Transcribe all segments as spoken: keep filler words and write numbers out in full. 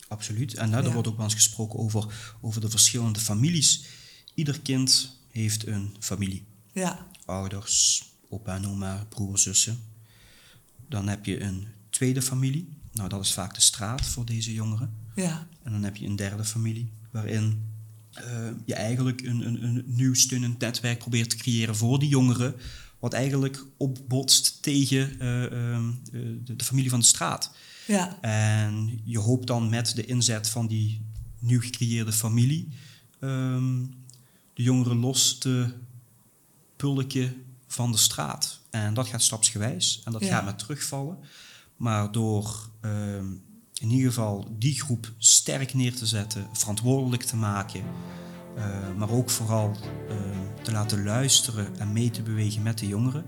Absoluut. En nou, er Ja. wordt ook wel eens gesproken over, over de verschillende families. Ieder kind heeft een familie. Ja, Ouders, opa en oma, broers, zussen. Dan heb je een tweede familie. Nou, dat is vaak de straat voor deze jongeren. ja, En dan heb je een derde familie, waarin uh, je eigenlijk een, een, een nieuw steunend netwerk probeert te creëren voor die jongeren, wat eigenlijk opbotst tegen uh, uh, de, de familie van de straat. ja, En je hoopt dan met de inzet van die nieuw gecreëerde familie um, de jongeren los te pulken van de straat. En dat gaat stapsgewijs en dat Ja. gaat met terugvallen. Maar door um, in ieder geval die groep sterk neer te zetten, verantwoordelijk te maken, uh, maar ook vooral uh, te laten luisteren en mee te bewegen met de jongeren.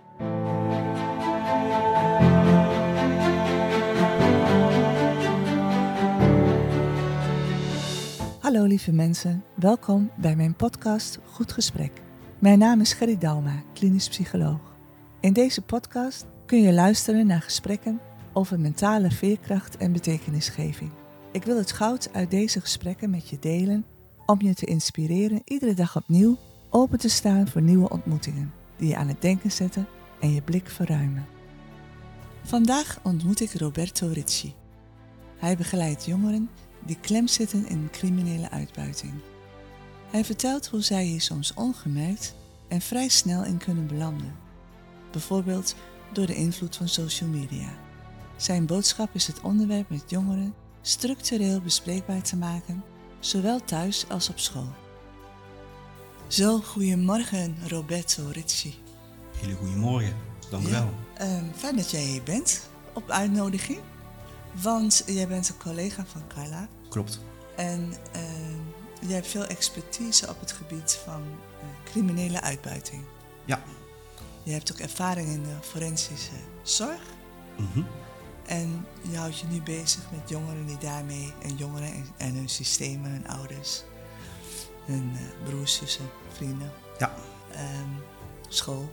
Hallo lieve mensen, welkom bij mijn podcast Goed Gesprek. Mijn naam is Gerry Dalma, klinisch psycholoog. In deze podcast kun je luisteren naar gesprekken over mentale veerkracht en betekenisgeving. Ik wil het goud uit deze gesprekken met je delen om je te inspireren iedere dag opnieuw open te staan voor nieuwe ontmoetingen die je aan het denken zetten en je blik verruimen. Vandaag ontmoet ik Roberto Ricci. Hij begeleidt jongeren die klem zitten in criminele uitbuiting. Hij vertelt hoe zij hier soms ongemerkt en vrij snel in kunnen belanden. Bijvoorbeeld door de invloed van social media. Zijn boodschap is het onderwerp met jongeren structureel bespreekbaar te maken, zowel thuis als op school. Zo, goedemorgen Roberto Ricci. Hele goedemorgen, dank u wel. Ja, uh, fijn dat jij hier bent, op uitnodiging. Want jij bent een collega van Carla. Klopt. En uh, jij hebt veel expertise op het gebied van uh, criminele uitbuiting. Ja. Je hebt ook ervaring in de forensische zorg. Mm-hmm. En je houdt je nu bezig met jongeren die daarmee, en jongeren en, en hun systemen, hun ouders, hun uh, broers, zussen, vrienden, ja. um, school,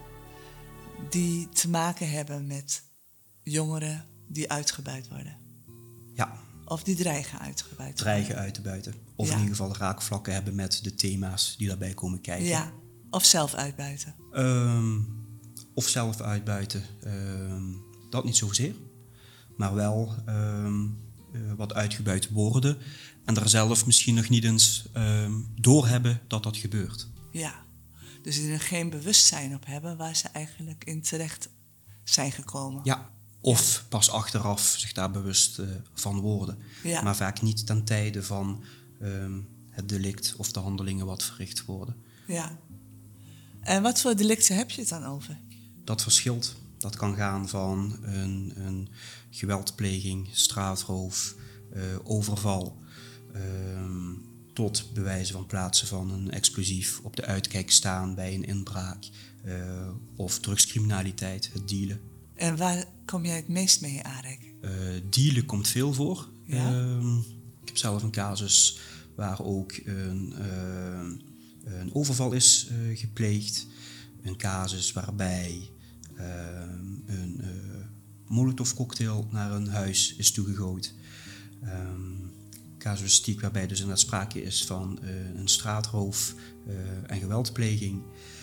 die te maken hebben met jongeren die uitgebuit worden. Ja. Of die dreigen uitgebuit te Dreigen worden. uit te buiten. Of ja. in ieder geval raakvlakken hebben met de thema's die daarbij komen kijken. Ja, of zelf uitbuiten. Um, of zelf uitbuiten. Um, dat niet zozeer. Maar wel um, uh, wat uitgebuit worden. En er zelf misschien nog niet eens um, doorhebben dat dat gebeurt. Ja, dus die er geen bewustzijn op hebben waar ze eigenlijk in terecht zijn gekomen. Ja. Of ja. pas achteraf zich daar bewust uh, van worden. Ja. Maar vaak niet ten tijde van um, het delict of de handelingen wat verricht worden. Ja. En wat voor delicten heb je het dan over? Dat verschilt. Dat kan gaan van een, een geweldpleging, straatroof, uh, overval, um, tot bewijzen van plaatsen van een explosief, op de uitkijk staan bij een inbraak, uh, of drugscriminaliteit, het dealen. En waar kom jij het meest mee in aanraking? Uh, dealen komt veel voor. Ja? Uh, ik heb zelf een casus waar ook een, uh, een overval is uh, gepleegd. Een casus waarbij uh, een uh, molotovcocktail naar een huis is toegegooid. Um, casuïstiek waarbij dus inderdaad sprake is van uh, een straatroof uh, en geweldpleging.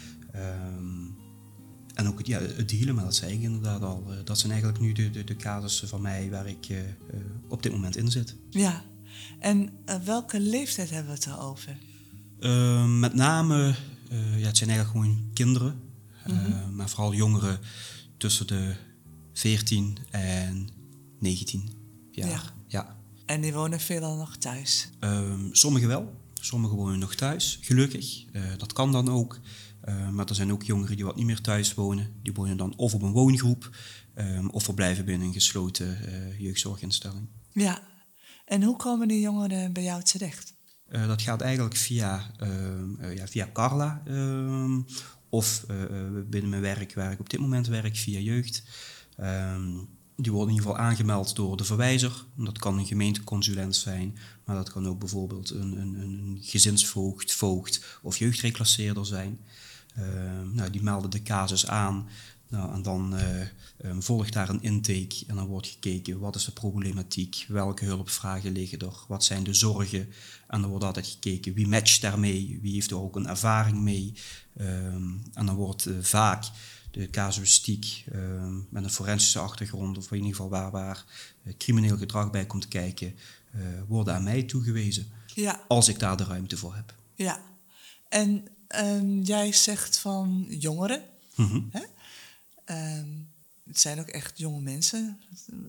Um, En ook het, ja, het dealen, maar dat zei ik inderdaad al. Uh, dat zijn eigenlijk nu de, de, de casussen van mij waar ik uh, uh, op dit moment in zit. Ja, en uh, welke leeftijd hebben we het erover? Uh, met name, uh, ja, het zijn eigenlijk gewoon kinderen. Mm-hmm. Uh, maar vooral jongeren tussen de veertien en negentien jaar. Ja. Ja. En die wonen veelal nog thuis? Uh, sommigen wel. Sommigen wonen nog thuis, gelukkig. Uh, dat kan dan ook. Uh, maar er zijn ook jongeren die wat niet meer thuis wonen. Die wonen dan of op een woongroep um, of verblijven binnen een gesloten uh, jeugdzorginstelling. Ja, en hoe komen die jongeren bij jou terecht? Uh, dat gaat eigenlijk via, uh, uh, ja, via Carla um, of uh, binnen mijn werk waar ik op dit moment werk, via jeugd. Um, die worden in ieder geval aangemeld door de verwijzer. Dat kan een gemeenteconsulent zijn, maar dat kan ook bijvoorbeeld een, een, een gezinsvoogd, voogd of jeugdreclasseerder zijn. Uh, nou, die melden de casus aan Nou, en dan uh, um, volgt daar een intake en dan wordt gekeken wat is de problematiek, welke hulpvragen liggen er, wat zijn de zorgen. En dan wordt altijd gekeken wie matcht daarmee, wie heeft er ook een ervaring mee. Um, en dan wordt uh, vaak de casuïstiek um, met een forensische achtergrond, of in ieder geval waar, waar uh, crimineel gedrag bij komt kijken, uh, worden aan mij toegewezen. Ja. Als ik daar de ruimte voor heb. Ja, en um, jij zegt van jongeren, mm-hmm. hè? Um, het zijn ook echt jonge mensen,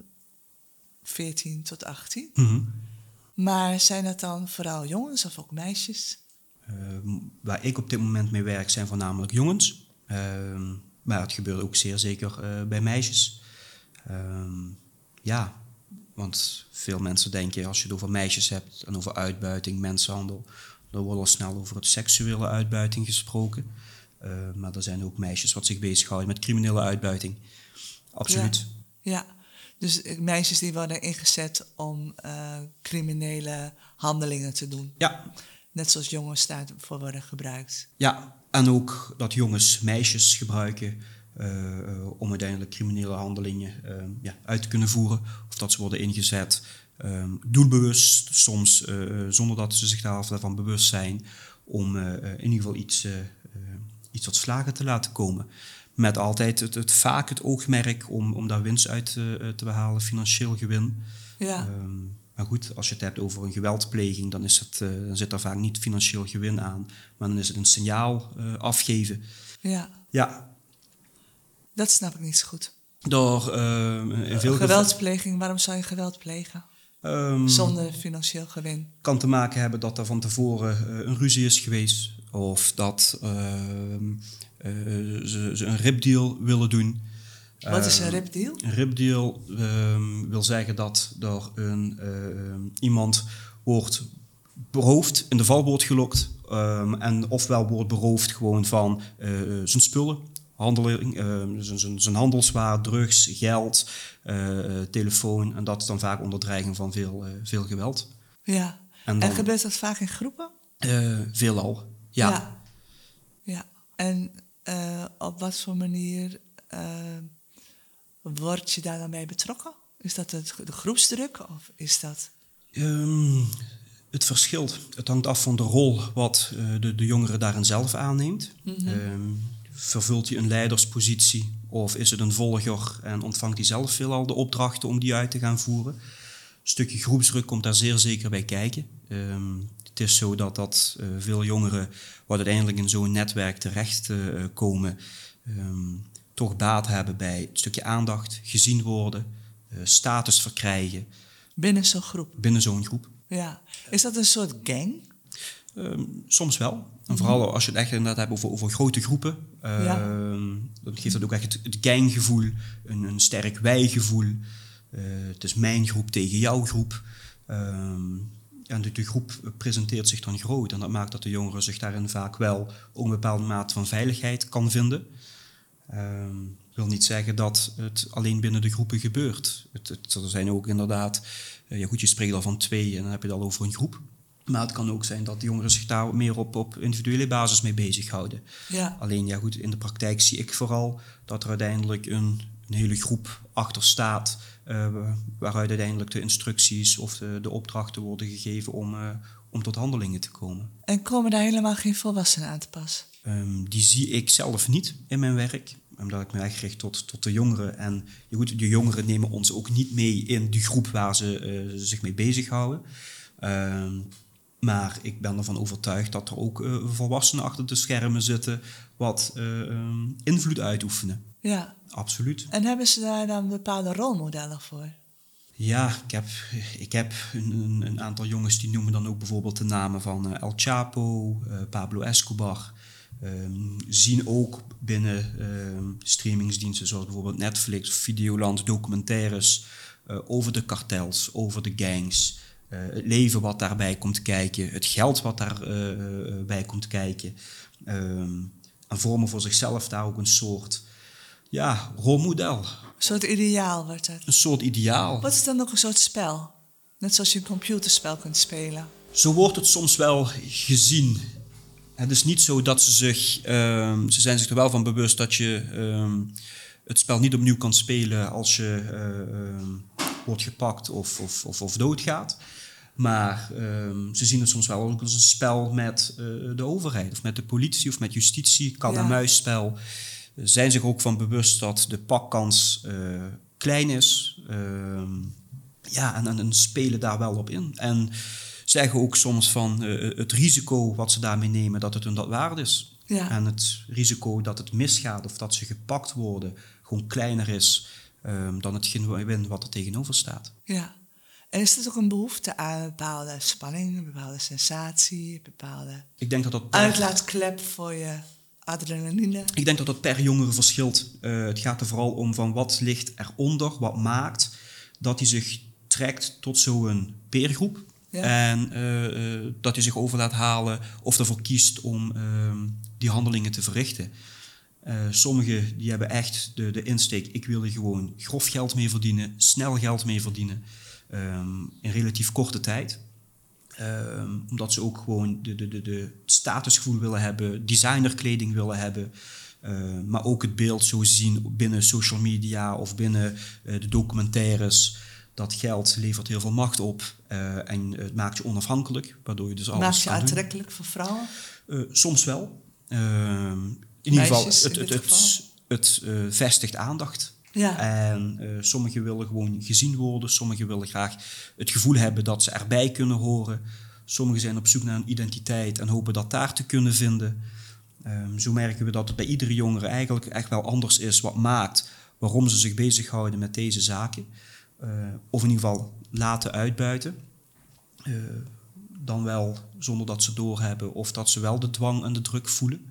veertien tot achttien. Mm-hmm. Maar zijn het dan vooral jongens of ook meisjes? Uh, waar ik op dit moment mee werk zijn voornamelijk jongens. Uh, maar het gebeurt ook zeer zeker uh, bij meisjes. Uh, ja, want veel mensen denken als je het over meisjes hebt en over uitbuiting, mensenhandel, dan wordt al snel over het seksuele uitbuiting gesproken. Uh, maar er zijn ook meisjes wat zich bezighouden met criminele uitbuiting. Absoluut. Ja, ja. Dus meisjes die worden ingezet om uh, criminele handelingen te doen. Ja. Net zoals jongens daarvoor worden gebruikt. Ja, en ook dat jongens meisjes gebruiken uh, uh, om uiteindelijk criminele handelingen uh, ja, uit te kunnen voeren. Of dat ze worden ingezet um, doelbewust, soms uh, zonder dat ze zich daarvan bewust zijn, om uh, in ieder geval iets... Uh, iets tot slagen te laten komen. Met altijd het, het vaak het oogmerk om, om daar winst uit uh, te behalen, financieel gewin. Ja. Um, maar goed, als je het hebt over een geweldpleging, dan, is het, uh, dan zit er vaak niet financieel gewin aan. Maar dan is het een signaal uh, afgeven. Ja. Ja. Dat snap ik niet zo goed. Door uh, in veel geweldpleging, waarom zou je geweld plegen? Um, Zonder financieel gewin. Kan te maken hebben dat er van tevoren uh, een ruzie is geweest. Of dat uh, uh, ze, ze een ripdeal willen doen. Wat is een ripdeal? Uh, een ripdeal uh, wil zeggen dat er een, uh, iemand wordt beroofd, in de val wordt gelokt. Um, en ofwel wordt beroofd gewoon van uh, zijn spullen. Handeling, uh, zijn, zijn handelswaar, drugs, geld, uh, telefoon. En dat is dan vaak onder dreiging van veel, uh, veel geweld. Ja, en, dan, en gebeurt dat vaak in groepen? Uh, veelal. Ja. ja. Ja. En uh, op wat voor manier uh, word je daar dan bij betrokken? Is dat het, de groepsdruk of is dat... Um, het verschilt. Het hangt af van de rol wat uh, de, de jongere daarin zelf aanneemt. Mm-hmm. Um, vervult hij een leiderspositie of is het een volger en ontvangt hij zelf veelal de opdrachten om die uit te gaan voeren? Een stukje groepsdruk komt daar zeer zeker bij kijken. Um, het is zo dat, dat uh, veel jongeren, wat uiteindelijk in zo'n netwerk terechtkomen, uh, um, toch baat hebben bij een stukje aandacht, gezien worden, uh, status verkrijgen. Binnen zo'n groep? Binnen zo'n groep. Ja. Is dat een soort gang? Um, soms wel. En vooral als je het echt inderdaad hebt over, over grote groepen. Uh, ja. Dan geeft dat ook echt het, het ganggevoel, een, een sterk wij-gevoel. Uh, het is mijn groep tegen jouw groep. Um, en de, de groep presenteert zich dan groot. En dat maakt dat de jongere zich daarin vaak wel ook een bepaalde mate van veiligheid kan vinden. Um, ik wil niet zeggen dat het alleen binnen de groepen gebeurt. Het, het, er zijn ook inderdaad... Uh, ja goed, je spreekt al van twee en dan heb je het al over een groep. Maar het kan ook zijn dat de jongeren zich daar meer op, op individuele basis mee bezighouden. Ja. Alleen, ja goed, in de praktijk zie ik vooral dat er uiteindelijk een, een hele groep achter staat, uh, waaruit uiteindelijk de instructies of de, de opdrachten worden gegeven om, uh, om tot handelingen te komen. En komen daar helemaal geen volwassenen aan te pas? Um, die zie ik zelf niet in mijn werk, omdat ik me echt richt tot, tot de jongeren. En ja goed, de jongeren nemen ons ook niet mee in die groep waar ze uh, zich mee bezighouden. Um, Maar ik ben ervan overtuigd dat er ook uh, volwassenen achter de schermen zitten wat uh, um, invloed uitoefenen. Ja. Absoluut. En hebben ze daar dan bepaalde rolmodellen voor? Ja, ik heb, ik heb een, een aantal jongens die noemen dan ook bijvoorbeeld de namen van uh, El Chapo, uh, Pablo Escobar. Um, zien ook binnen um, streamingsdiensten zoals bijvoorbeeld Netflix, Videoland, documentaires uh, over de kartels, over de gangs. Uh, het leven wat daarbij komt kijken, het geld wat daarbij uh, bij komt kijken. Um, en vormen voor zichzelf daar ook een soort ja, rolmodel. Een soort ideaal wordt het. Een soort ideaal. Wat is dan nog een soort spel? Net zoals je een computerspel kunt spelen. Zo wordt het soms wel gezien. Het is niet zo dat ze zich... Um, ze zijn zich er wel van bewust dat je... Um, het spel niet opnieuw kan spelen als je uh, uh, wordt gepakt of, of, of, of doodgaat. Maar uh, ze zien het soms wel ook als een spel met uh, de overheid of met de politie of met justitie, kat-en-muisspel. Ja. Zijn zich ook van bewust dat de pakkans uh, klein is. Uh, ja, en, en spelen daar wel op in. En zeggen ook soms van uh, het risico wat ze daarmee nemen, dat het hun dat waard is. Ja. En het risico dat het misgaat of dat ze gepakt worden gewoon kleiner is um, dan het gewin wat er tegenover staat. Ja. En is er ook een behoefte aan een bepaalde spanning, een bepaalde sensatie, een bepaalde Ik denk dat dat per... uitlaatklep voor je adrenaline? Ik denk dat dat per jongere verschilt. Uh, het gaat er vooral om van wat ligt eronder, wat maakt dat hij zich trekt tot zo'n peergroep. Ja. En uh, uh, dat hij zich over laat halen of ervoor kiest om uh, die handelingen te verrichten. Uh, sommigen die hebben echt de, de insteek, ik wil er gewoon grof geld mee verdienen, snel geld mee verdienen, um, in relatief korte tijd. Um, omdat ze ook gewoon de, de, de, de statusgevoel willen hebben, designerkleding willen hebben, uh, maar ook het beeld zo zien binnen social media of binnen uh, de documentaires. Dat geld levert heel veel macht op uh, en het maakt je onafhankelijk, waardoor je dus alles maakt je kan aantrekkelijk doen. voor vrouwen? Uh, soms wel. Uh, in ieder geval, het, in het, het, het, het uh, vestigt aandacht. Ja. En uh, sommigen willen gewoon gezien worden. Sommigen willen graag het gevoel hebben dat ze erbij kunnen horen. Sommigen zijn op zoek naar een identiteit en hopen dat daar te kunnen vinden. Um, zo merken we dat het bij iedere jongere eigenlijk echt wel anders is wat maakt waarom ze zich bezighouden met deze zaken. Uh, of in ieder geval laten uitbuiten. Uh, dan wel zonder dat ze doorhebben of dat ze wel de dwang en de druk voelen.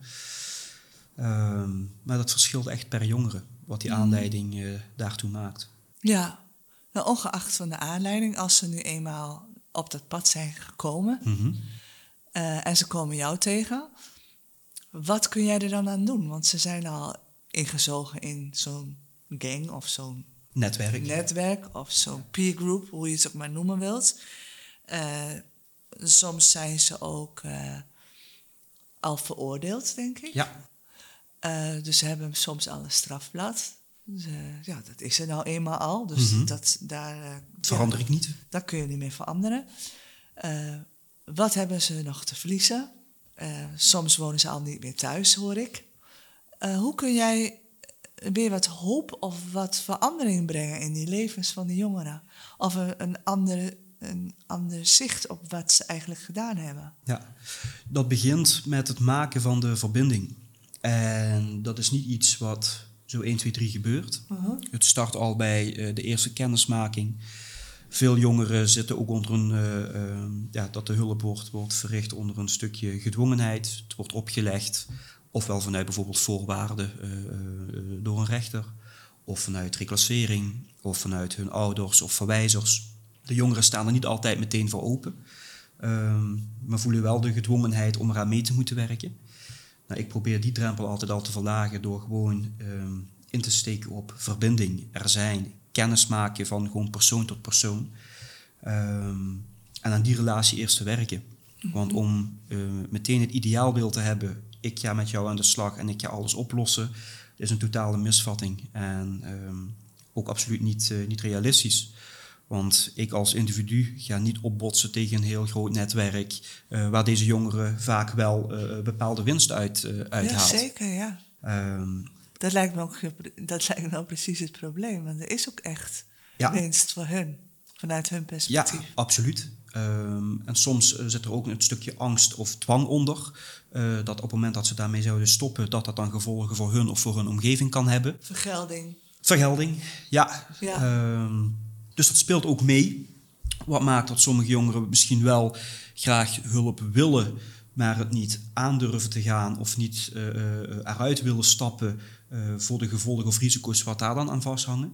Uh, maar dat verschilt echt per jongere, wat die aanleiding uh, daartoe maakt. Ja, nou, ongeacht van de aanleiding, als ze nu eenmaal op dat pad zijn gekomen mm-hmm. uh, en ze komen jou tegen, wat kun jij er dan aan doen? Want ze zijn al ingezogen in zo'n gang of zo'n netwerk, netwerk of zo'n peergroup, hoe je het ook maar noemen wilt. Uh, soms zijn ze ook uh, al veroordeeld, denk ik. Ja. Uh, dus ze hebben soms al een strafblad. Dus, uh, ja, dat is er nou eenmaal al. Dus mm-hmm. dat, daar, uh, verander ja, ik niet. Dat kun je niet meer veranderen. Uh, wat hebben ze nog te verliezen? Uh, soms wonen ze al niet meer thuis, hoor ik. Uh, hoe kun jij weer wat hoop of wat verandering brengen in die levens van de jongeren? Of een, een, andere, een ander zicht op wat ze eigenlijk gedaan hebben? Ja, dat begint met het maken van de verbinding. En dat is niet iets wat zo één, twee, drie gebeurt. Uh-huh. Het start al bij uh, de eerste kennismaking. Veel jongeren zitten ook onder een... Uh, uh, ja, dat de hulp wordt, wordt verricht onder een stukje gedwongenheid. Het wordt opgelegd. Ofwel vanuit bijvoorbeeld voorwaarden uh, uh, door een rechter. Of vanuit reclassering. Of vanuit hun ouders of verwijzers. De jongeren staan er niet altijd meteen voor open. Uh, maar voelen wel de gedwongenheid om eraan mee te moeten werken. Nou, ik probeer die drempel altijd al te verlagen door gewoon um, in te steken op verbinding. Er zijn, kennis maken van gewoon persoon tot persoon. Um, en aan die relatie eerst te werken. Mm-hmm. Want om uh, meteen het ideaalbeeld te hebben, ik ga met jou aan de slag en ik ga alles oplossen, is een totale misvatting. En um, ook absoluut niet, uh, niet realistisch. Want ik als individu ga niet opbotsen tegen een heel groot netwerk uh, waar deze jongeren vaak wel uh, bepaalde winst uit, uh, uithaalt. Ja, zeker, ja. Um, dat, lijkt me ook, dat lijkt me nou precies het probleem. Want er is ook echt ja. winst voor hun, vanuit hun perspectief. Ja, absoluut. Um, en soms uh, zit er ook een stukje angst of dwang onder. Uh, dat op het moment dat ze daarmee zouden stoppen, dat dat dan gevolgen voor hun of voor hun omgeving kan hebben. Vergelding. Vergelding, ja. ja. Um, Dus dat speelt ook mee. Wat maakt dat sommige jongeren misschien wel graag hulp willen, maar het niet aandurven te gaan of niet uh, uh, eruit willen stappen uh, voor de gevolgen of risico's wat daar dan aan vasthangen.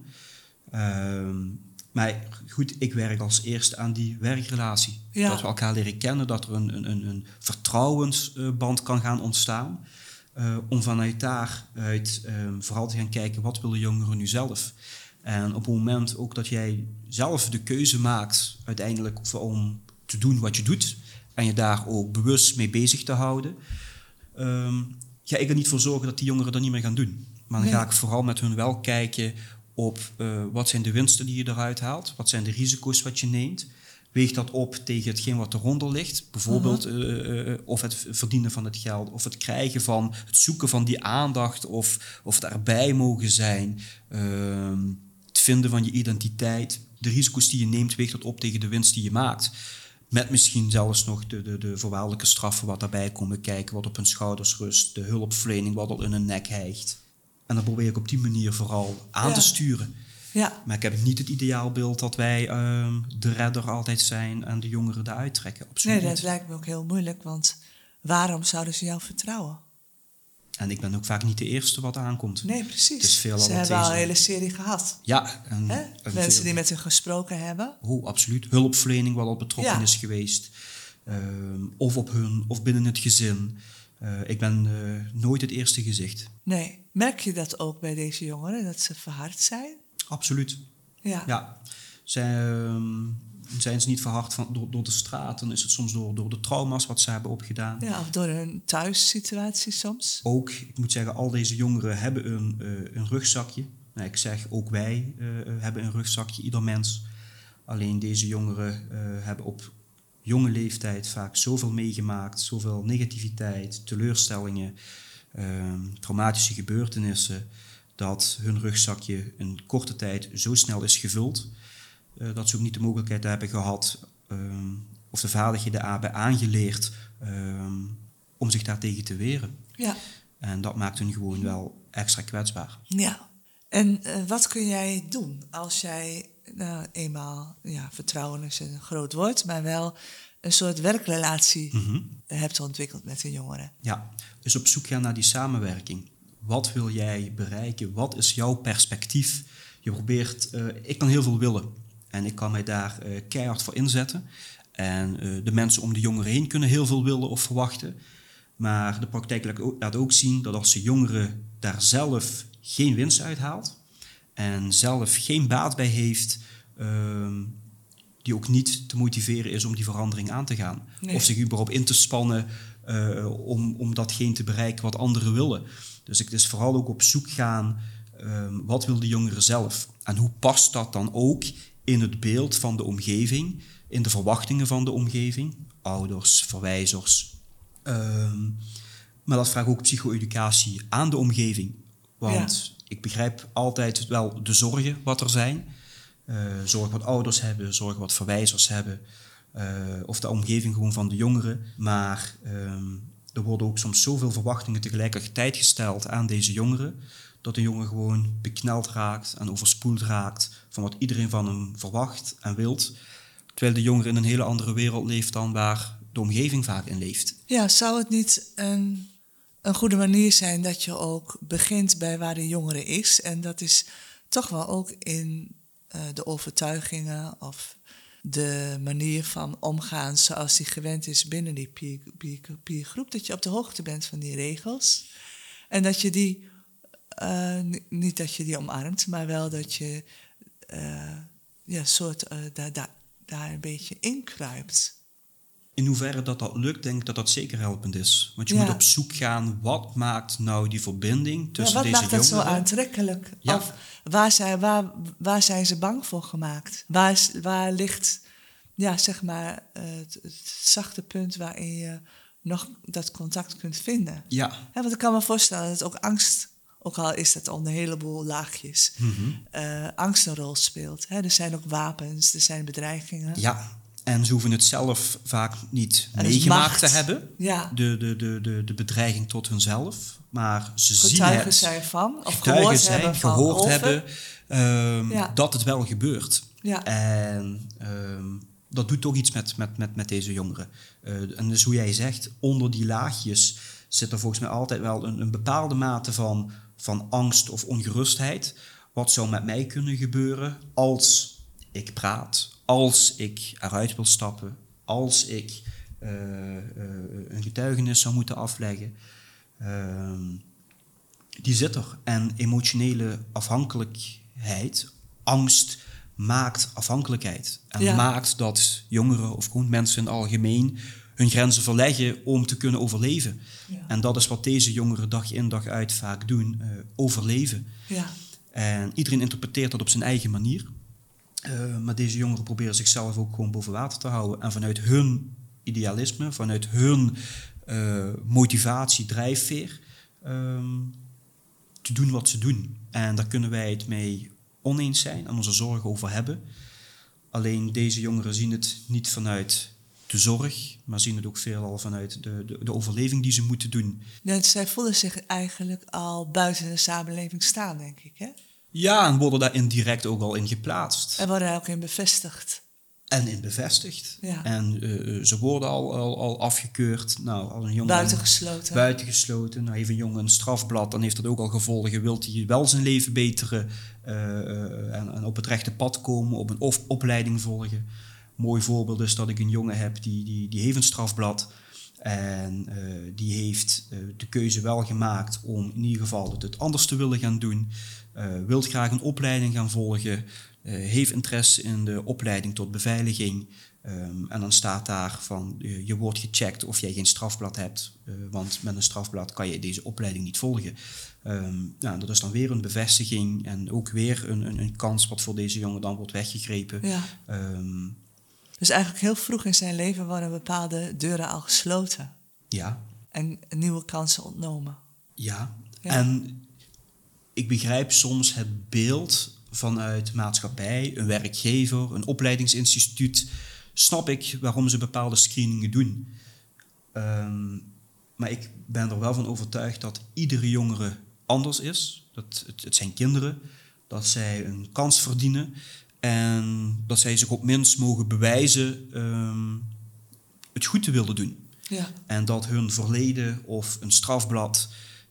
Uh, maar goed, ik werk als eerste aan die werkrelatie. Ja. Dat we elkaar leren kennen, dat er een, een, een vertrouwensband kan gaan ontstaan. Uh, om vanuit daaruit uh, vooral te gaan kijken, wat willen jongeren nu zelf? En op het moment ook dat jij zelf de keuze maakt uiteindelijk om te doen wat je doet en je daar ook bewust mee bezig te houden, um, ga ik er niet voor zorgen dat die jongeren dat niet meer gaan doen. Maar dan Nee. ga ik vooral met hun wel kijken op uh, wat zijn de winsten die je eruit haalt. Wat zijn de risico's wat je neemt. Weeg dat op tegen hetgeen wat eronder ligt. Bijvoorbeeld uh-huh. uh, of het verdienen van het geld. Of het krijgen van, het zoeken van die aandacht. Of, of het erbij mogen zijn. Uh, het vinden van je identiteit. De risico's die je neemt, weegt dat op tegen de winst die je maakt. Met misschien zelfs nog de, de, de voorwaardelijke straffen wat daarbij komen kijken. Wat op hun schouders rust. De hulpverlening wat al in hun nek hijgt. En dan probeer ik op die manier vooral aan ja. te sturen. Ja. Maar ik heb niet het ideaalbeeld dat wij uh, de redder altijd zijn en de jongeren eruit trekken. Absoluut nee, dat niet. lijkt me ook heel moeilijk, want waarom zouden ze jou vertrouwen? En ik ben ook vaak niet de eerste wat aankomt. Nee, precies. Het is veel ze hebben al een hele serie gehad. Ja. En, en mensen veel... die met hen gesproken hebben. Oh, absoluut. Hulpverlening wat al betrokken ja. is geweest. Uh, of op hun, of binnen het gezin. Uh, ik ben uh, nooit het eerste gezicht. Nee. Merk je dat ook bij deze jongeren, dat ze verhard zijn? Absoluut. Ja. ja. Zijn, um, zijn ze niet verhard van, door, door de straat, dan is het soms door, door de trauma's wat ze hebben opgedaan. Ja, of door hun thuissituatie soms. Ook, ik moet zeggen, al deze jongeren hebben een, uh, een rugzakje. Nou, ik zeg, ook wij uh, hebben een rugzakje, ieder mens. Alleen deze jongeren uh, hebben op jonge leeftijd vaak zoveel meegemaakt, zoveel negativiteit, teleurstellingen, uh, traumatische gebeurtenissen, dat hun rugzakje in korte tijd zo snel is gevuld, uh, dat ze ook niet de mogelijkheid hebben gehad, uh, of de vaardigheden hebben aangeleerd, uh, om zich daartegen te weren. Ja. En dat maakt hun gewoon wel extra kwetsbaar. Ja. En uh, wat kun jij doen als jij nou, eenmaal, ja, vertrouwen is een groot woord, maar wel een soort werkrelatie mm-hmm. hebt ontwikkeld met de jongeren? Ja, dus op zoek gaan naar die samenwerking. Wat wil jij bereiken? Wat is jouw perspectief? Je probeert, uh, ik kan heel veel willen en ik kan mij daar uh, keihard voor inzetten. En uh, de mensen om de jongeren heen kunnen heel veel willen of verwachten. Maar de praktijk laat ook zien dat als de jongere daar zelf geen winst uit haalt en zelf geen baat bij heeft, uh, die ook niet te motiveren is om die verandering aan te gaan. Nee. Of zich überhaupt in te spannen uh, om, om datgene te bereiken wat anderen willen. Dus ik dus vooral ook op zoek gaan, um, wat wil de jongere zelf? En hoe past dat dan ook in het beeld van de omgeving, in de verwachtingen van de omgeving? Ouders, verwijzers. Um, maar dat vraagt ook psycho-educatie aan de omgeving. Want ja. ik begrijp altijd wel de zorgen wat er zijn. Uh, zorg wat ouders hebben, zorg wat verwijzers hebben. Uh, of de omgeving gewoon van de jongeren. Maar um, er worden ook soms zoveel verwachtingen tegelijkertijd gesteld aan deze jongeren, dat de jongen gewoon bekneld raakt en overspoeld raakt van wat iedereen van hem verwacht en wilt. Terwijl de jongere in een hele andere wereld leeft dan waar de omgeving vaak in leeft. Ja, zou het niet een, een goede manier zijn dat je ook begint bij waar de jongere is? En dat is toch wel ook in uh, de overtuigingen of de manier van omgaan zoals die gewend is binnen die peer, peer, peergroep. Dat je op de hoogte bent van die regels. En dat je die, uh, niet dat je die omarmt, maar wel dat je uh, ja, soort, uh, daar, daar, daar een beetje inkruipt. In hoeverre dat dat lukt, denk ik dat dat zeker helpend is. Want je ja. moet op zoek gaan, wat maakt nou die verbinding tussen ja, deze jongeren? Wat maakt dat zo aantrekkelijk? Ja. Of waar zijn, waar, waar zijn ze bang voor gemaakt? Waar, waar ligt, ja, zeg maar, het, het zachte punt waarin je nog dat contact kunt vinden? Ja. Ja, want ik kan me voorstellen dat ook angst, ook al is dat onder een heleboel laagjes, mm-hmm. uh, angst een rol speelt. Hè? Er zijn ook wapens, er zijn bedreigingen. Ja. En ze hoeven het zelf vaak niet meegemaakt te hebben, ja. de, de, de, de, de bedreiging tot hunzelf. Maar ze getuigen zien het. zijn van, of getuigen gehoord zijn, hebben gehoord van hebben um, ja. dat het wel gebeurt. Ja. En um, dat doet toch iets met, met, met, met deze jongeren. Uh, en dus hoe jij zegt, onder die laagjes zit er volgens mij altijd wel een, een bepaalde mate van, van angst of ongerustheid. Wat zou met mij kunnen gebeuren als ik praat, als ik eruit wil stappen, als ik uh, uh, een getuigenis zou moeten afleggen. Uh, die zit er. En emotionele afhankelijkheid, angst, maakt afhankelijkheid. En ja. maakt dat jongeren of gewoon mensen in het algemeen hun grenzen verleggen om te kunnen overleven. Ja. En dat is wat deze jongeren dag in dag uit vaak doen, uh, overleven. Ja. En iedereen interpreteert dat op zijn eigen manier. Uh, maar deze jongeren proberen zichzelf ook gewoon boven water te houden. En vanuit hun idealisme, vanuit hun uh, motivatie, drijfveer, um, te doen wat ze doen. En daar kunnen wij het mee oneens zijn en onze zorgen over hebben. Alleen deze jongeren zien het niet vanuit de zorg, maar zien het ook veelal vanuit de, de, de overleving die ze moeten doen. Ja, zij voelen zich eigenlijk al buiten de samenleving staan, denk ik, hè? Ja, en worden daar indirect ook al in geplaatst. En worden daar ook in bevestigd. En in bevestigd. Ja. En uh, ze worden al, al, al afgekeurd. Nou, als een jongen buitengesloten. Buitengesloten. Nou, heeft een jongen een strafblad, dan heeft dat ook al gevolgen. Wilt hij wel zijn leven beteren uh, uh, en, en op het rechte pad komen, op een of, opleiding volgen. Mooi voorbeeld is dat ik een jongen heb, die, die, die heeft een strafblad. En uh, die heeft uh, de keuze wel gemaakt om in ieder geval het, het anders te willen gaan doen. Uh, wilt graag een opleiding gaan volgen. Uh, heeft interesse in de opleiding tot beveiliging. Um, en dan staat daar van, uh, je wordt gecheckt of jij geen strafblad hebt. Uh, want met een strafblad kan je deze opleiding niet volgen. Um, nou, dat is dan weer een bevestiging en ook weer een, een, een kans wat voor deze jongen dan wordt weggegrepen. Ja. Um, dus eigenlijk heel vroeg in zijn leven worden bepaalde deuren al gesloten. Ja. En nieuwe kansen ontnomen. Ja, ja. En ik begrijp soms het beeld vanuit maatschappij, een werkgever, een opleidingsinstituut. Snap ik waarom ze bepaalde screeningen doen. Um, maar ik ben er wel van overtuigd dat iedere jongere anders is. Dat het, het zijn kinderen, dat zij een kans verdienen. En dat zij zich op minst mogen bewijzen um, het goed te willen doen. Ja. En dat hun verleden of een strafblad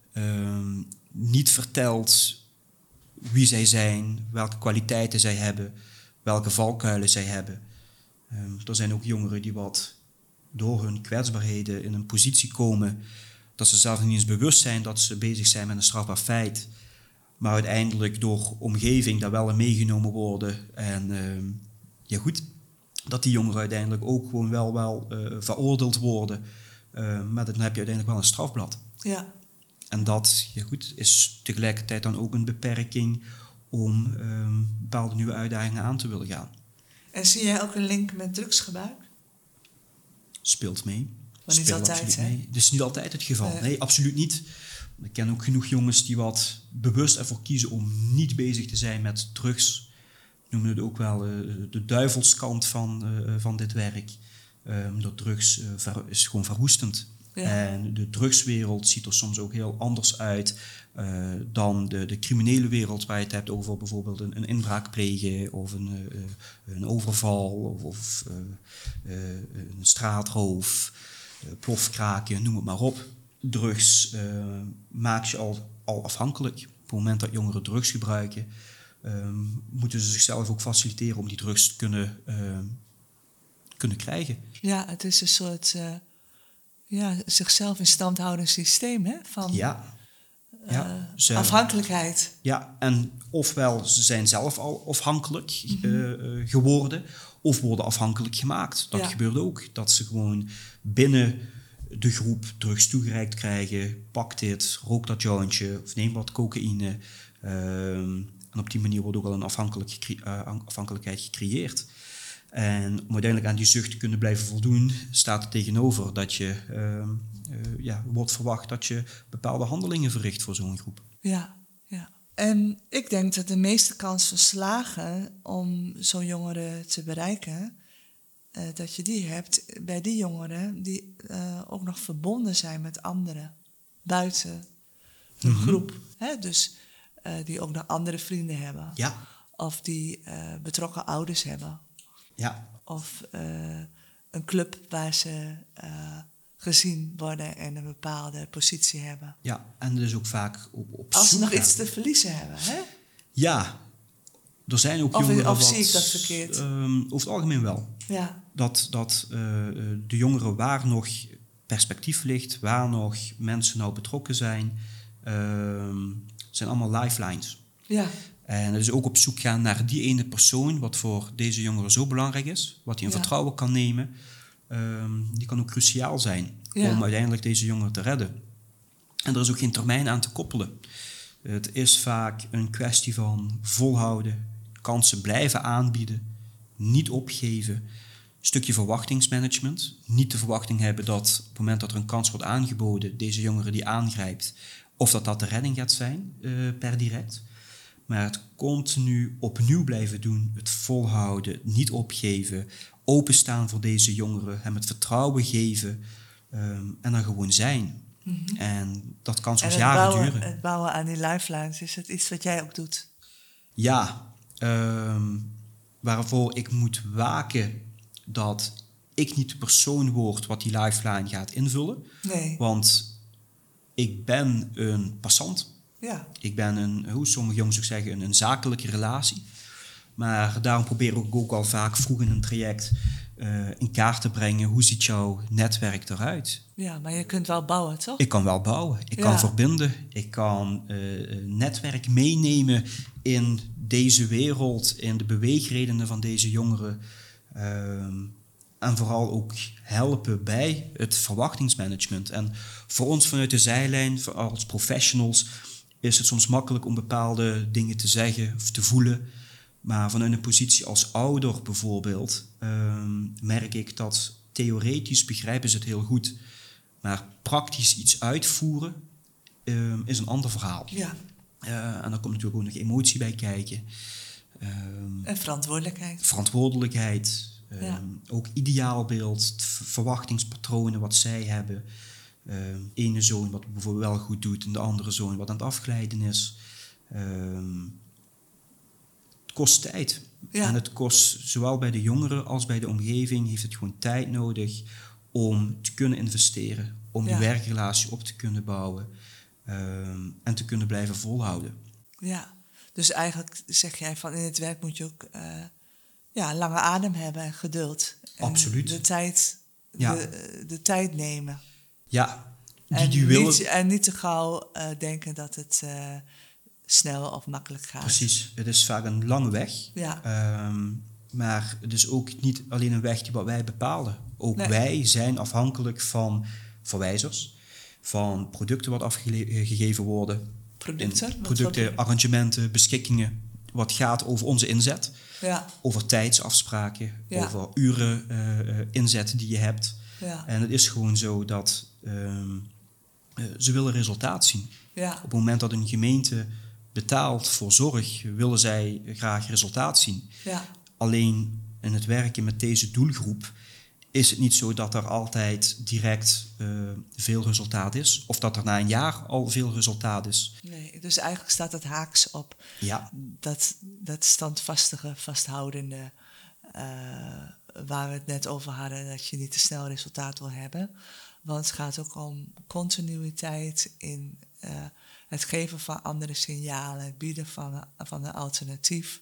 um, niet vertelt wie zij zijn, welke kwaliteiten zij hebben, welke valkuilen zij hebben. Um, er zijn ook jongeren die wat door hun kwetsbaarheden in een positie komen dat ze zelf niet eens bewust zijn dat ze bezig zijn met een strafbaar feit. Maar uiteindelijk door omgeving daar wel in meegenomen worden. En uh, ja goed, dat die jongeren uiteindelijk ook gewoon wel, wel uh, veroordeeld worden. Uh, maar dan heb je uiteindelijk wel een strafblad. Ja. En dat ja goed, is tegelijkertijd dan ook een beperking om uh, bepaalde nieuwe uitdagingen aan te willen gaan. En zie jij ook een link met drugsgebruik? Speelt mee. Maar niet Speelt altijd, hè? mee. Dat is niet altijd het geval. Uh, nee, absoluut niet. Ik ken ook genoeg jongens die wat bewust ervoor kiezen om niet bezig te zijn met drugs. We noemen het ook wel uh, de duivelskant van, uh, van dit werk. Um, dat drugs uh, ver, is gewoon verwoestend. Ja. En de drugswereld ziet er soms ook heel anders uit uh, dan de, de criminele wereld, waar je het hebt over bijvoorbeeld een, een inbraak plegen of een, uh, een overval of, of uh, uh, een straatroof, uh, plofkraken, noem het maar op. Drugs uh, maakt je al, al afhankelijk. Op het moment dat jongeren drugs gebruiken, uh, moeten ze zichzelf ook faciliteren om die drugs te kunnen, uh, kunnen krijgen. Ja, het is een soort uh, ja, zichzelf in stand houdend systeem, hè? Van ja. Ja, uh, ze, afhankelijkheid. Ja, en ofwel ze zijn zelf al afhankelijk Mm-hmm. uh, geworden, of worden afhankelijk gemaakt. Dat ja. gebeurt ook. Dat ze gewoon binnen de groep drugs toegereikt krijgen, pak dit, rook dat jointje of neem wat cocaïne. Uh, en op die manier wordt ook al een afhankelijk gecre- uh, afhankelijkheid gecreëerd. En om uiteindelijk aan die zucht te kunnen blijven voldoen, staat er tegenover dat je uh, uh, ja, wordt verwacht dat je bepaalde handelingen verricht voor zo'n groep. Ja, ja. En ik denk dat de meeste kans van slagen om zo'n jongere te bereiken, uh, dat je die hebt bij die jongeren die uh, ook nog verbonden zijn met anderen buiten de mm-hmm. groep. Hè? Dus uh, die ook nog andere vrienden hebben. Ja. Of die uh, betrokken ouders hebben. Ja. Of uh, een club waar ze uh, gezien worden en een bepaalde positie hebben. Ja, en dus ook vaak op, op Als ze nog gaan. iets te verliezen hebben, hè? Ja, er zijn ook of, jongeren... Of wat, zie ik dat verkeerd? Um, over het algemeen wel. Ja. Dat, dat uh, de jongeren waar nog perspectief ligt, waar nog mensen nou betrokken zijn, uh, zijn allemaal lifelines. Ja. En dus ook op zoek gaan naar die ene persoon, wat voor deze jongeren zo belangrijk is, wat hij in ja. vertrouwen kan nemen, um, die kan ook cruciaal zijn ja. om uiteindelijk deze jongeren te redden. En er is ook geen termijn aan te koppelen. Het is vaak een kwestie van volhouden, kansen blijven aanbieden, niet opgeven. Een stukje verwachtingsmanagement. Niet de verwachting hebben dat op het moment dat er een kans wordt aangeboden, deze jongere die aangrijpt, of dat dat de redding gaat zijn uh, per direct. Maar het continu opnieuw blijven doen, het volhouden, niet opgeven, openstaan voor deze jongeren, hem het vertrouwen geven um, en er gewoon zijn. Mm-hmm. En dat kan soms jaren bouwen, duren. Het bouwen aan die lifelines, is het iets wat jij ook doet? Ja, um, waarvoor ik moet waken dat ik niet de persoon word wat die lifeline gaat invullen. Nee. Want ik ben een passant. Ja. Ik ben een, hoe sommige jongens ook zeggen, een, een zakelijke relatie. Maar daarom probeer ik ook al vaak vroeg in een traject uh, in kaart te brengen, hoe ziet jouw netwerk eruit? Ja, maar je kunt wel bouwen, toch? Ik kan wel bouwen. Ik ja. kan verbinden. Ik kan uh, netwerk meenemen in deze wereld, in de beweegredenen van deze jongeren. Uh, en vooral ook helpen bij het verwachtingsmanagement. En voor ons vanuit de zijlijn, voor als professionals, is het soms makkelijk om bepaalde dingen te zeggen of te voelen. Maar vanuit een positie als ouder bijvoorbeeld, um, merk ik dat theoretisch begrijpen ze het heel goed. Maar praktisch iets uitvoeren um, is een ander verhaal. Ja. Uh, en dan komt natuurlijk ook nog emotie bij kijken. Um, en verantwoordelijkheid. Verantwoordelijkheid. Um, ja. Ook ideaalbeeld, verwachtingspatronen wat zij hebben. Um, ene zoon wat bijvoorbeeld wel goed doet en de andere zoon wat aan het afglijden is. Um, het kost tijd. Ja. En het kost zowel bij de jongeren als bij de omgeving heeft het gewoon tijd nodig om te kunnen investeren. Om ja. die werkrelatie op te kunnen bouwen. Um, en te kunnen blijven volhouden. Ja, dus eigenlijk zeg jij van in het werk moet je ook uh, ja, lange adem hebben en geduld. En absoluut. De tijd, ja. de, de tijd nemen. Ja, die en, die willen... niet, en niet te gauw uh, denken dat het uh, snel of makkelijk gaat. Precies, het is vaak een lange weg. Ja. Um, maar het is ook niet alleen een weg die wat wij bepalen. Ook nee. wij zijn afhankelijk van verwijzers, van producten wat afgegeven worden. Producten? Producten, arrangementen, beschikkingen. Wat gaat over onze inzet. Ja. Over tijdsafspraken. Ja. Over uren uh, inzet die je hebt. Ja. En het is gewoon zo dat um, uh, ze willen resultaat zien. Ja. Op het moment dat een gemeente betaalt voor zorg, willen zij graag resultaat zien. Ja. Alleen in het werken met deze doelgroep is het niet zo dat er altijd direct uh, veel resultaat is. Of dat er na een jaar al veel resultaat is. Nee, dus eigenlijk staat het haaks op ja. dat, dat standvastige, vasthoudende, uh, waar we het net over hadden, dat je niet te snel resultaat wil hebben. Want het gaat ook om continuïteit in uh, het geven van andere signalen, het bieden van, van een alternatief.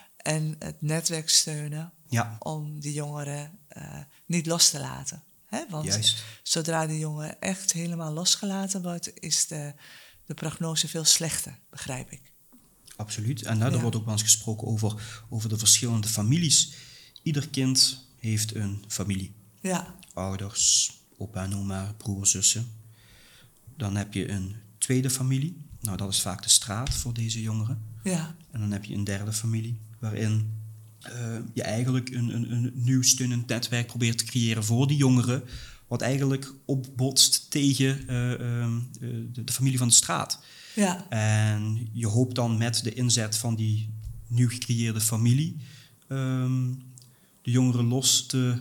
En het netwerk steunen ja. om die jongeren uh, niet los te laten. Hè? Want Juist. Zodra die jongen echt helemaal losgelaten wordt, is de, de prognose veel slechter, begrijp ik. Absoluut. En nou, er ja. wordt ook wel eens gesproken over, over de verschillende families. Ieder kind heeft een familie. Ja. Ouders, opa en oma, broers, zussen. Dan heb je een tweede familie. Nou, dat is vaak de straat voor deze jongeren. Ja. En dan heb je een derde familie, waarin uh, je eigenlijk een, een, een nieuw steunend netwerk probeert te creëren voor die jongeren, wat eigenlijk opbotst tegen uh, uh, de, de familie van de straat. Ja. En je hoopt dan met de inzet van die nieuw gecreëerde familie um, de jongeren los te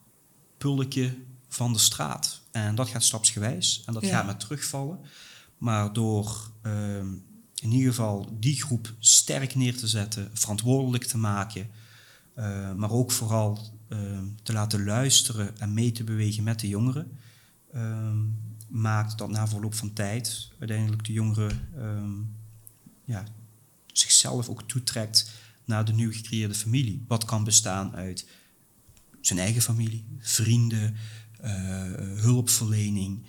pulken van de straat. En dat gaat stapsgewijs en dat ja. gaat met terugvallen. Maar door um, in ieder geval die groep sterk neer te zetten, verantwoordelijk te maken, uh, maar ook vooral uh, te laten luisteren en mee te bewegen met de jongeren, uh, maakt dat na verloop van tijd uiteindelijk de jongeren uh, ja, zichzelf ook toetrekt naar de nieuw gecreëerde familie. Wat kan bestaan uit zijn eigen familie, vrienden, uh, hulpverlening.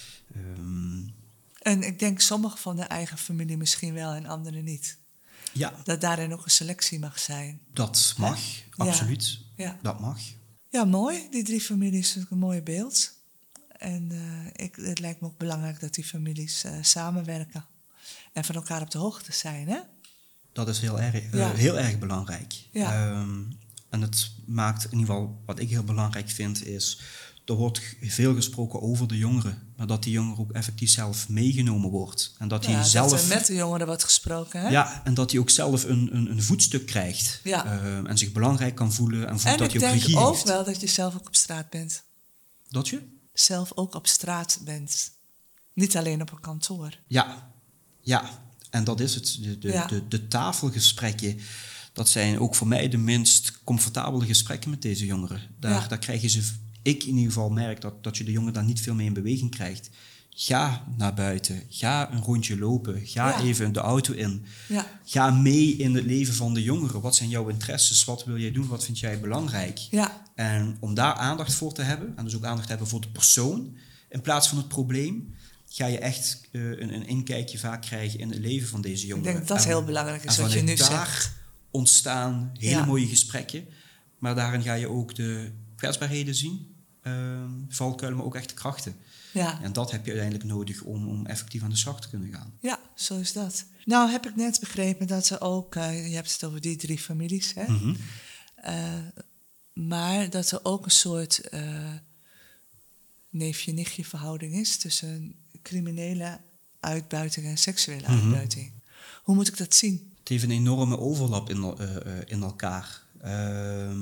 Um, En ik denk sommige van de eigen familie misschien wel en anderen niet. Ja. Dat daarin ook een selectie mag zijn. Dat mag, ja. absoluut. Ja. Dat mag. Ja, mooi. Die drie families is een mooi beeld. En uh, ik, het lijkt me ook belangrijk dat die families uh, samenwerken. En van elkaar op de hoogte zijn, hè? Dat is heel erg, uh, ja. heel erg belangrijk. Ja. Um, en het maakt in ieder geval, wat ik heel belangrijk vind, is... Er wordt veel gesproken over de jongeren, maar dat die jongeren ook effectief zelf meegenomen wordt. En dat hij ja, zelf. Dat er met de jongeren wordt gesproken, hè? Ja, en dat hij ook zelf een, een, een voetstuk krijgt. Ja. Uh, en zich belangrijk kan voelen en voelt en dat hij ook regie heeft. En ik denk ook wel dat je zelf ook op straat bent. Dat je? Zelf ook op straat bent. Niet alleen op een kantoor. Ja, ja. En dat is het. De, de, ja. de, de tafelgesprekken, dat zijn ook voor mij de minst comfortabele gesprekken met deze jongeren. Daar, ja. daar krijg je ze... Ik in ieder geval merk dat, dat je de jongeren daar niet veel mee in beweging krijgt. Ga naar buiten. Ga een rondje lopen. Ga ja. even de auto in. Ja. Ga mee in het leven van de jongeren. Wat zijn jouw interesses? Wat wil jij doen? Wat vind jij belangrijk? Ja. En om daar aandacht voor te hebben, en dus ook aandacht te hebben voor de persoon, in plaats van het probleem, ga je echt uh, een, een inkijkje vaak krijgen in het leven van deze jongeren. Ik denk dat dat en, heel belangrijk is, wat je nu daar zegt. ontstaan hele ja. mooie gesprekken. Maar daarin ga je ook de kwetsbaarheden zien. Uh, valkuilen, maar ook echt krachten. Ja. En dat heb je uiteindelijk nodig om, om effectief aan de slag te kunnen gaan. Ja, zo is dat. Nou heb ik net begrepen dat ze ook, uh, je hebt het over die drie families, hè? Mm-hmm. Uh, maar dat er ook een soort uh, neefje-nichtje verhouding is tussen criminele uitbuiting en seksuele mm-hmm. uitbuiting. Hoe moet ik dat zien? Het heeft een enorme overlap in, uh, uh, in elkaar. Uh,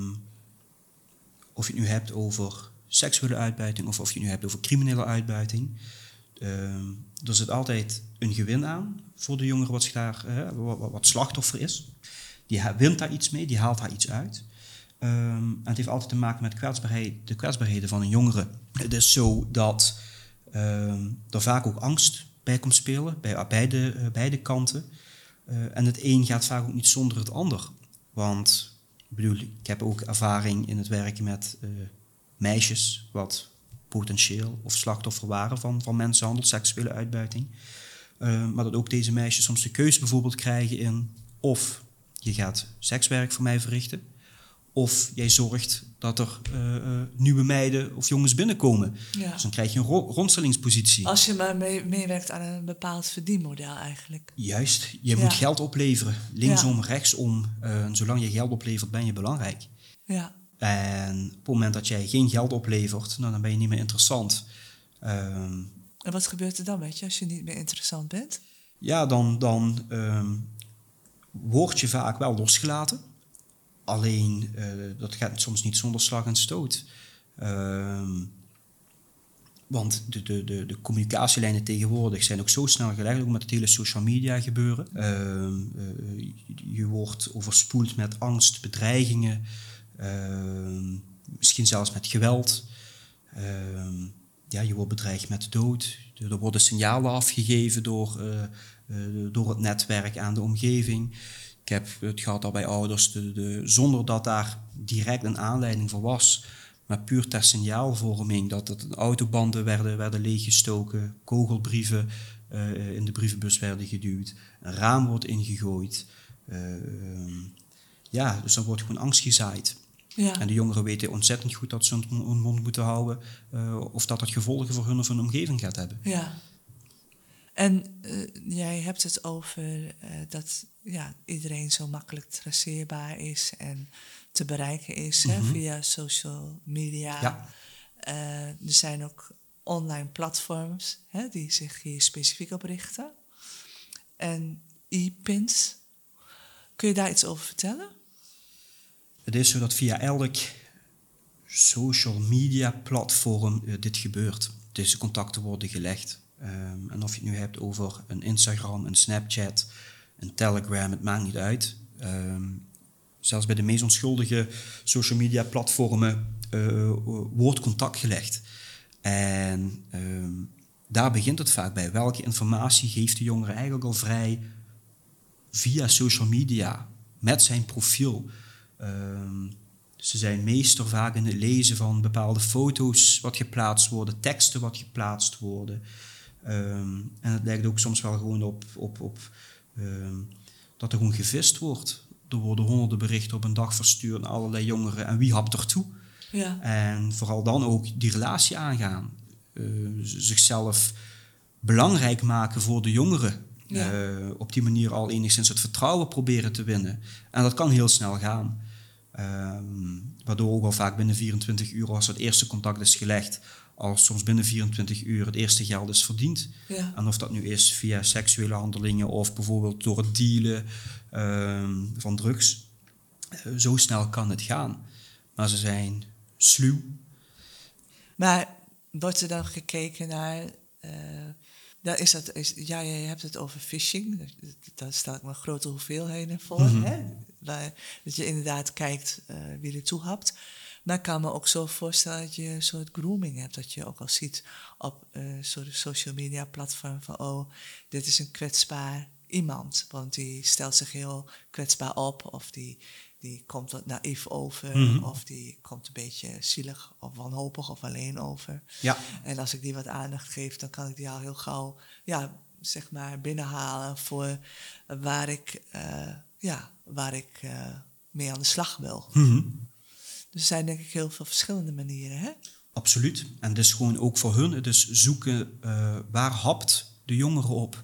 of je het nu hebt over seksuele uitbuiting of of je het nu hebt over criminele uitbuiting. Uh, er zit altijd een gewin aan voor de jongere wat, daar, uh, wat, wat slachtoffer is. Die wint daar iets mee, die haalt daar iets uit. Um, en het heeft altijd te maken met kwetsbaarheid, de kwetsbaarheden van een jongere. Het is zo dat um, er vaak ook angst bij komt spelen, bij beide, uh, beide kanten. Uh, en het een gaat vaak ook niet zonder het ander. Want ik bedoel, ik heb ook ervaring in het werken met uh, meisjes, wat potentieel of slachtoffer waren van, van mensenhandel, seksuele uitbuiting. Uh, maar dat ook deze meisjes soms de keuze bijvoorbeeld krijgen in of je gaat sekswerk voor mij verrichten, of jij zorgt dat er uh, uh, nieuwe meiden of jongens binnenkomen. Ja. Dus dan krijg je een ro- rondstellingspositie. Als je maar mee, meewerkt aan een bepaald verdienmodel eigenlijk. Juist, je ja. moet geld opleveren. Linksom, ja. rechtsom. Uh, zolang je geld oplevert, ben je belangrijk. Ja. En op het moment dat jij geen geld oplevert, nou, dan ben je niet meer interessant. Um, en wat gebeurt er dan, weet je, als je niet meer interessant bent? Ja, dan, dan um, word je vaak wel losgelaten. Alleen, uh, dat gaat soms niet zonder slag en stoot. Um, want de, de, de, de communicatielijnen tegenwoordig zijn ook zo snel gelegd, ook met het hele social media gebeuren. Um, uh, je wordt overspoeld met angst, bedreigingen, um, misschien zelfs met geweld. Um, ja, je wordt bedreigd met de dood. Er worden signalen afgegeven door, uh, uh, door het netwerk aan de omgeving. Ik heb het gehad al bij ouders, de, de, zonder dat daar direct een aanleiding voor was, maar puur ter signaalvorming, dat het autobanden werden, werden leeggestoken, kogelbrieven uh, in de brievenbus werden geduwd, een raam wordt ingegooid. Uh, um, ja, dus dan wordt gewoon angst gezaaid. Ja. En de jongeren weten ontzettend goed dat ze hun mond moeten houden, uh, of dat het gevolgen voor hun of hun omgeving gaat hebben. Ja. En uh, jij hebt het over uh, dat ja, iedereen zo makkelijk traceerbaar is en te bereiken is, mm-hmm. hè, via social media. Ja. Uh, er zijn ook online platforms, hè, die zich hier specifiek op richten. En e-pins. Kun je daar iets over vertellen? Het is zo dat via elk social media platform uh, dit gebeurt. Deze contacten worden gelegd. Um, en of je het nu hebt over een Instagram, een Snapchat, een Telegram, het maakt niet uit. Um, zelfs bij de meest onschuldige social media platformen uh, wordt contact gelegd. En um, daar begint het vaak bij. Welke informatie geeft de jongere eigenlijk al vrij via social media, met zijn profiel? Um, ze zijn meester vaak in het lezen van bepaalde foto's wat geplaatst worden, teksten wat geplaatst worden. Um, en het lijkt ook soms wel gewoon op, op, op um, dat er gewoon gevist wordt. Er worden honderden berichten op een dag verstuurd naar allerlei jongeren. En wie hapt er toe? Ja. En vooral dan ook die relatie aangaan. Uh, zichzelf belangrijk maken voor de jongeren. Ja. Uh, op die manier al enigszins het vertrouwen proberen te winnen. En dat kan heel snel gaan. Um, waardoor ook al vaak binnen vierentwintig uur, als het eerste contact is gelegd, al soms binnen vierentwintig uur het eerste geld is verdiend. Ja. En of dat nu is via seksuele handelingen of bijvoorbeeld door het dealen um, van drugs. Uh, zo snel kan het gaan. Maar ze zijn sluw. Maar wordt er dan gekeken naar... Uh, dan is dat, is, ja, je hebt het over phishing. Daar stel ik me grote hoeveelheden voor. Mm-hmm. Hè? Waar, dat je inderdaad kijkt uh, wie er toe hapt. Maar ik kan me ook zo voorstellen dat je een soort grooming hebt. Dat je ook al ziet op een uh, soort social media platform van... oh, dit is een kwetsbaar iemand. Want die stelt zich heel kwetsbaar op. Of die, die komt wat naïef over. Mm-hmm. Of die komt een beetje zielig of wanhopig of alleen over. Ja. En als ik die wat aandacht geef, dan kan ik die al heel gauw... ja, zeg maar binnenhalen voor waar ik, uh, ja, waar ik uh, mee aan de slag wil. Mm-hmm. Dus er zijn denk ik heel veel verschillende manieren, hè? Absoluut. En het is gewoon ook voor hun, dus zoeken uh, waar hapt de jongere op.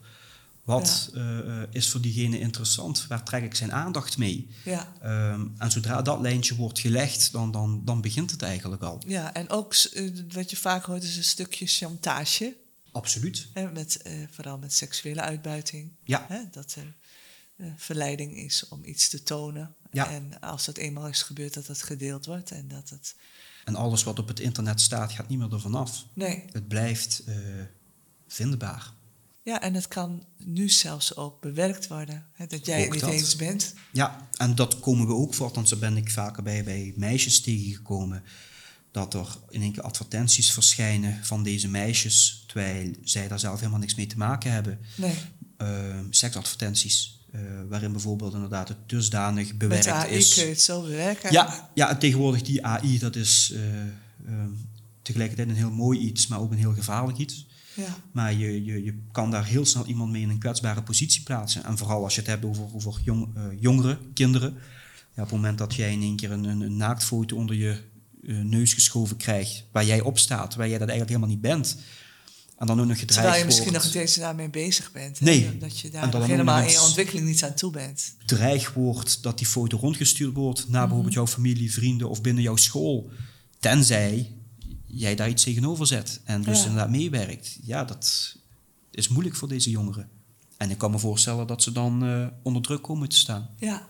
Wat ja. uh, is voor diegene interessant? Waar trek ik zijn aandacht mee? Ja. Um, en zodra dat lijntje wordt gelegd, dan, dan, dan begint het eigenlijk al. Ja, en ook uh, wat je vaak hoort is een stukje chantage. Absoluut. Hè, met, uh, vooral met seksuele uitbuiting. Ja. Hè, dat er uh, verleiding is om iets te tonen. Ja. En als het eenmaal is gebeurd, dat het gedeeld wordt. En, dat het... en alles wat op het internet staat, gaat niet meer ervan af. Nee. Het blijft uh, vindbaar. Ja, en het kan nu zelfs ook bewerkt worden. Hè, dat jij ook het niet dat. eens bent. Ja, en dat komen we ook voor. Want zo ben ik vaker bij, bij meisjes tegengekomen. Dat er in één keer advertenties verschijnen van deze meisjes. Terwijl zij daar zelf helemaal niks mee te maken hebben. Nee. Uh, seksadvertenties. Uh, waarin bijvoorbeeld inderdaad het dusdanig bewerkt is. Met A I is. kun je het zo bewerken. Ja, ja, en tegenwoordig die A I, dat is uh, uh, tegelijkertijd een heel mooi iets, maar ook een heel gevaarlijk iets. Ja. Maar je, je, je kan daar heel snel iemand mee in een kwetsbare positie plaatsen. En vooral als je het hebt over, over jong, uh, jongeren, kinderen. Ja, op het moment dat jij in één keer een, een, een naaktfoto onder je uh, neus geschoven krijgt, waar jij op staat, waar jij dat eigenlijk helemaal niet bent. En dan ook nog gedreigd Terwijl je misschien wordt, nog niet eens daarmee bezig bent. Nee. Hè? Dat je daar en nog helemaal in je ontwikkeling niet aan toe bent. Bedreigd wordt dat die foto rondgestuurd wordt naar Mm-hmm. bijvoorbeeld jouw familie, vrienden of binnen jouw school. Tenzij jij daar iets tegenover zet en dus ja. inderdaad meewerkt. Ja, dat is moeilijk voor deze jongeren. En ik kan me voorstellen dat ze dan uh, onder druk komen te staan. Ja.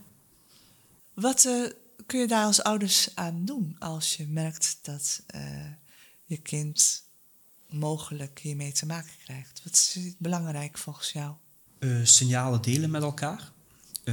Wat uh, kun je daar als ouders aan doen als je merkt dat uh, je kind mogelijk hiermee te maken krijgt? Wat is belangrijk volgens jou? Uh, signalen delen met elkaar. Uh,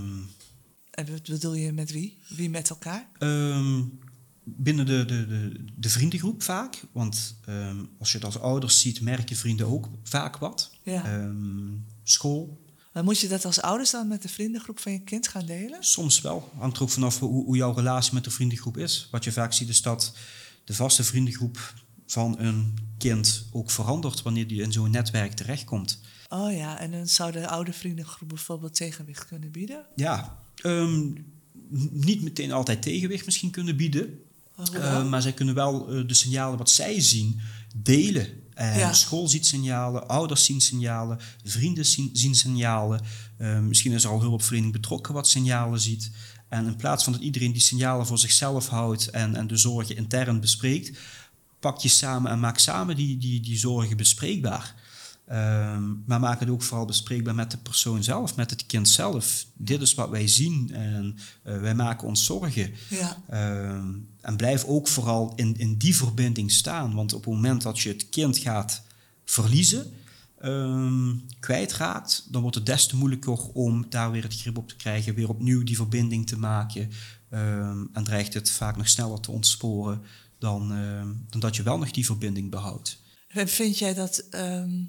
en wat bedoel je met wie? Wie met elkaar? Uh, binnen de, de, de, de vriendengroep vaak. Want uh, als je het als ouders ziet, merken vrienden ook vaak wat. Ja. Uh, school. Maar moet je dat als ouders dan met de vriendengroep van je kind gaan delen? Soms wel. Hangt er ook vanaf hoe, hoe jouw relatie met de vriendengroep is. Wat je vaak ziet is dat de vaste vriendengroep van een kind ook verandert wanneer die in zo'n netwerk terechtkomt. Oh ja, en dan zou de oude vriendengroep bijvoorbeeld tegenwicht kunnen bieden? Ja, um, niet meteen altijd tegenwicht misschien kunnen bieden. Oh, uh, maar zij kunnen wel uh, de signalen wat zij zien delen. En ja. School ziet signalen, ouders zien signalen, vrienden zien, zien signalen. Uh, misschien is er al hulpverlening betrokken wat signalen ziet. En in plaats van dat iedereen die signalen voor zichzelf houdt en, en de zorgen intern bespreekt, pak je samen en maak samen die, die, die zorgen bespreekbaar. Um, maar maak het ook vooral bespreekbaar met de persoon zelf, met het kind zelf. Dit is wat wij zien en uh, wij maken ons zorgen. Ja. Um, en blijf ook vooral in, in die verbinding staan. Want op het moment dat je het kind gaat verliezen, um, kwijtraakt, dan wordt het des te moeilijker om daar weer het grip op te krijgen, weer opnieuw die verbinding te maken. Um, en dreigt het vaak nog sneller te ontsporen dan, um, dan dat je wel nog die verbinding behoudt. En vind jij dat um,